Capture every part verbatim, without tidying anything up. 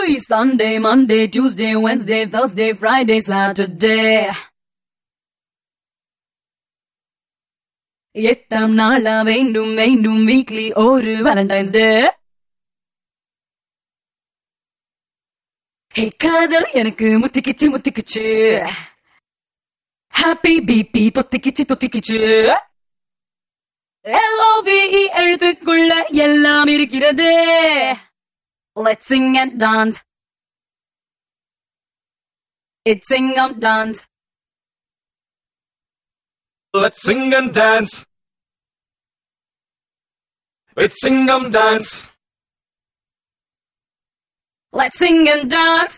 Sunday, Monday, Tuesday, Wednesday, Thursday, Friday, Saturday. எட்டாம் நாளா வேண்டும் வேண்டும் வீக்லி ஒரு வேலண்டைன்ஸ் டே. ஹே காதல் எனக்கு முத்திக்கிச்சு முத்திக்கிச்சு, ஹாப்பி பிபி தொத்திக்கிச்சு தொத்திக்கிச்சு, எல்ஓவிஇ எழுத்துக்குள்ள எல்லாம் இருக்கிறது. Let's sing and dance. It's sing and dance. Let's sing and dance. It's sing and dance. Let's sing and dance.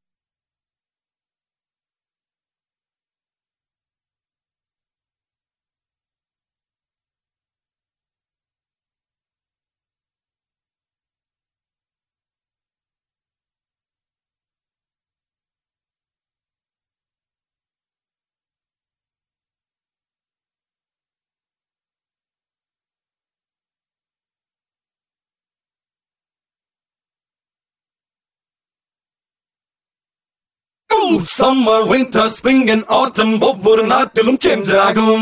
Ooh, summer, winter, spring and autumn ஒவ்வொரு நாட்டிலும் சேஞ்ச் ஆகும்.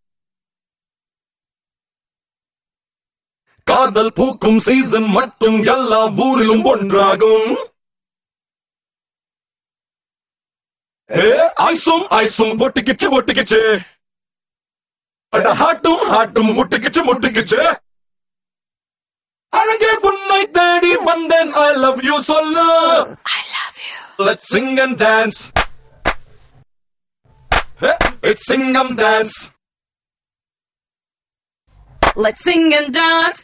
காதல் பூக்கும் சீசன் மட்டும் எல்லா ஊரிலும் ஒன்றாகும். ஏ ஐசும் ஐசும் ஒட்டிக்கிச்சு ஒட்டிக்கிச்சு, அட ஹாட்டும் ஹாட்டும் முட்டிக்கிச்சு முட்டிக்கிச்சு. அழகே உன்னை தேடி வந்தேன், I love you சொல்லு. I love you. Let's sing and dance. It's sing and dance. Let's sing and dance.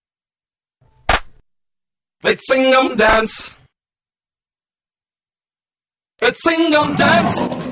Let's sing and dance. It's sing and dance.